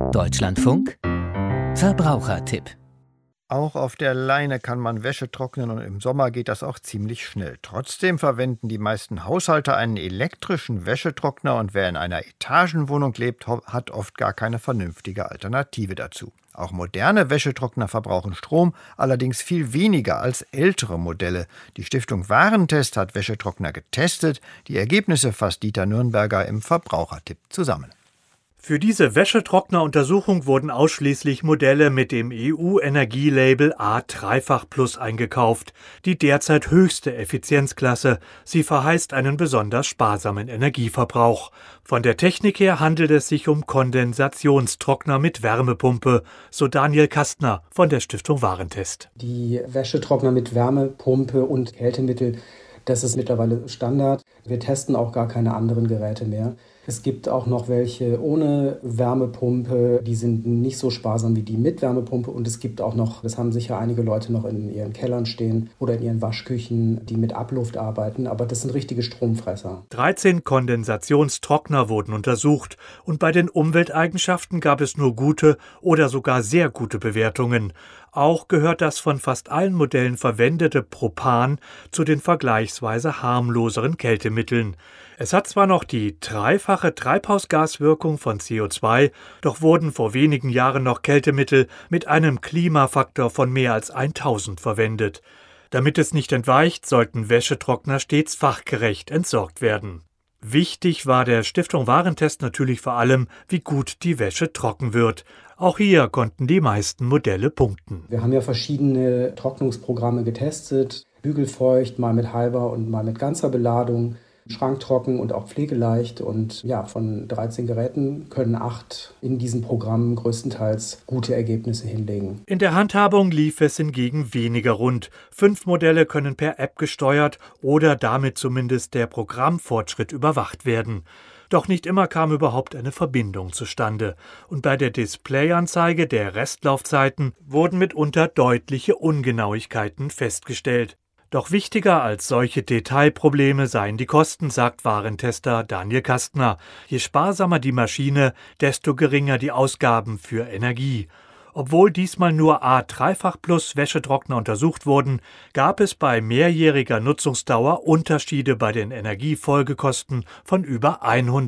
Deutschlandfunk Verbrauchertipp. Auch auf der Leine kann man Wäsche trocknen und im Sommer geht das auch ziemlich schnell. Trotzdem verwenden die meisten Haushalte einen elektrischen Wäschetrockner und wer in einer Etagenwohnung lebt, hat oft gar keine vernünftige Alternative dazu. Auch moderne Wäschetrockner verbrauchen Strom, allerdings viel weniger als ältere Modelle. Die Stiftung Warentest hat Wäschetrockner getestet. Die Ergebnisse fasst Dieter Nürnberger im Verbrauchertipp zusammen. Für diese Wäschetrockneruntersuchung wurden ausschließlich Modelle mit dem EU-Energielabel A3fach+ eingekauft, die derzeit höchste Effizienzklasse. Sie verheißt einen besonders sparsamen Energieverbrauch. Von der Technik her handelt es sich um Kondensationstrockner mit Wärmepumpe, so Daniel Kastner von der Stiftung Warentest. Die Wäschetrockner mit Wärmepumpe und Kältemittel, das ist mittlerweile Standard. Wir testen auch gar keine anderen Geräte mehr. Es gibt auch noch welche ohne Wärmepumpe, die sind nicht so sparsam wie die mit Wärmepumpe. Und es gibt auch noch, das haben sicher einige Leute noch in ihren Kellern stehen oder in ihren Waschküchen, die mit Abluft arbeiten. Aber das sind richtige Stromfresser. 13 Kondensationstrockner wurden untersucht und bei den Umwelteigenschaften gab es nur gute oder sogar sehr gute Bewertungen. Auch gehört das von fast allen Modellen verwendete Propan zu den vergleichsweise harmloseren Kältemitteln. Es hat zwar noch die dreifache Treibhausgaswirkung von CO2, doch wurden vor wenigen Jahren noch Kältemittel mit einem Klimafaktor von mehr als 1000 verwendet. Damit es nicht entweicht, sollten Wäschetrockner stets fachgerecht entsorgt werden. Wichtig war der Stiftung Warentest natürlich vor allem, wie gut die Wäsche trocken wird. Auch hier konnten die meisten Modelle punkten. Wir haben ja verschiedene Trocknungsprogramme getestet, bügelfeucht, mal mit halber und mal mit ganzer Beladung. Schranktrocken und auch pflegeleicht und ja, von 13 Geräten können 8 in diesen Programmen größtenteils gute Ergebnisse hinlegen. In der Handhabung lief es hingegen weniger rund. 5 Modelle können per App gesteuert oder damit zumindest der Programmfortschritt überwacht werden. Doch nicht immer kam überhaupt eine Verbindung zustande. Und bei der Displayanzeige der Restlaufzeiten wurden mitunter deutliche Ungenauigkeiten festgestellt. Doch wichtiger als solche Detailprobleme seien die Kosten, sagt Warentester Daniel Kastner. Je sparsamer die Maschine, desto geringer die Ausgaben für Energie. Obwohl diesmal nur A3fach+ Wäschetrockner untersucht wurden, gab es bei mehrjähriger Nutzungsdauer Unterschiede bei den Energiefolgekosten von über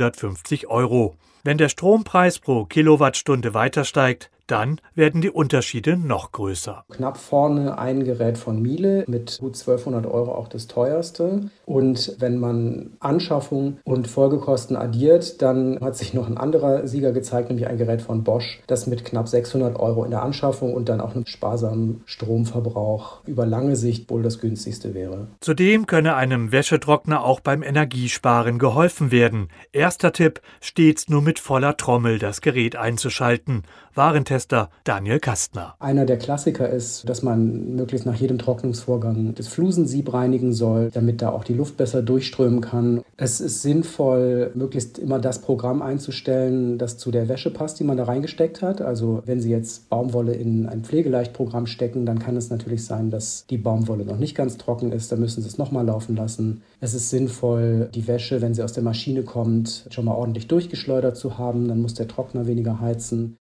150 €. Wenn der Strompreis pro Kilowattstunde weiter steigt, dann werden die Unterschiede noch größer. Knapp vorne ein Gerät von Miele mit gut 1200 € auch das teuerste. Und wenn man Anschaffung und Folgekosten addiert, dann hat sich noch ein anderer Sieger gezeigt, nämlich ein Gerät von Bosch, das mit knapp 600 € in der Anschaffung und dann auch einem sparsamen Stromverbrauch über lange Sicht wohl das günstigste wäre. Zudem könne einem Wäschetrockner auch beim Energiesparen geholfen werden. Erster Tipp, stets nur mit voller Trommel das Gerät einzuschalten. Warentester Daniel Kastner. Einer der Klassiker ist, dass man möglichst nach jedem Trocknungsvorgang das Flusensieb reinigen soll, damit da auch die Luft besser durchströmen kann. Es ist sinnvoll, möglichst immer das Programm einzustellen, das zu der Wäsche passt, die man da reingesteckt hat. Also wenn Sie jetzt Baumwolle in ein Pflegeleichtprogramm stecken, dann kann es natürlich sein, dass die Baumwolle noch nicht ganz trocken ist. Dann müssen Sie es nochmal laufen lassen. Es ist sinnvoll, die Wäsche, wenn sie aus der Maschine kommt, schon mal ordentlich durchgeschleudert zu haben. Dann muss der Trockner weniger heizen.